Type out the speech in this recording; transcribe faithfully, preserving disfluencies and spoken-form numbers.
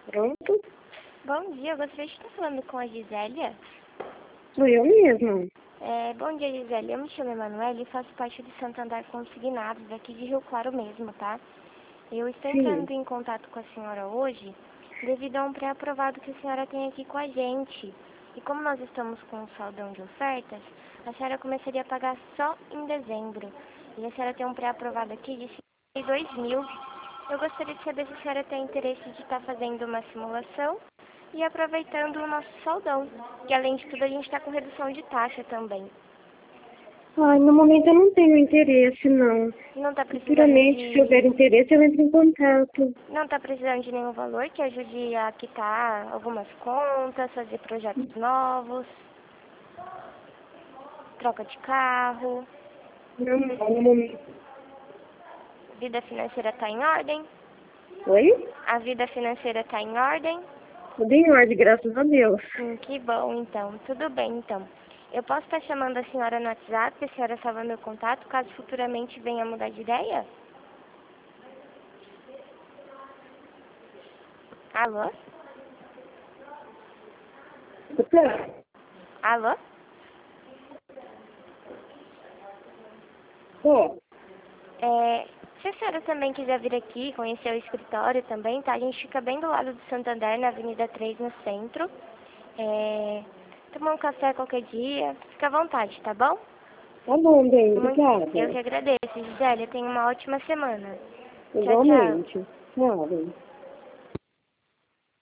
Pronto? Bom dia, eu gostaria de estar falando com a Gisélia. Sou eu mesma. É, bom dia, Gisélia. Eu me chamo Emanuele e faço parte do Santander Consignados, aqui de Rio Claro mesmo, tá? Eu estou Sim. entrando em contato com a senhora hoje devido a um pré-aprovado que a senhora tem aqui com a gente. E como nós estamos com um saldão de ofertas, a senhora começaria a pagar só em dezembro. E a senhora tem um pré-aprovado aqui de cinquenta e dois mil. Eu gostaria de saber se a senhora tem interesse de estar fazendo uma simulação e aproveitando o nosso saldão, que além de tudo a gente está com redução de taxa também. Ai, no momento eu não tenho interesse, não. Não está precisando Futuramente, se houver de... interesse, eu entro em contato. Não está precisando de nenhum valor que ajude a quitar algumas contas, fazer projetos novos, troca de carro, Não, não, no momento. vida financeira está em ordem? Oi? A vida financeira está em ordem? Tudo em ordem, graças a Deus. Hum, que bom, então. Tudo bem, então. Eu posso estar chamando a senhora no WhatsApp, a senhora salva meu contato, caso futuramente venha mudar de ideia? Alô? Alô? Ó, É, se a senhora também quiser vir aqui, conhecer o escritório também, tá? A gente fica bem do lado do Santander, na Avenida três, no centro. É, tomar um café qualquer dia, fica à vontade, tá bom? tá bom, bem, Muito, eu que obrigada. agradeço, Gisele. Tenha uma ótima semana. Tchau, tchau. Igualmente. Tchau, bem.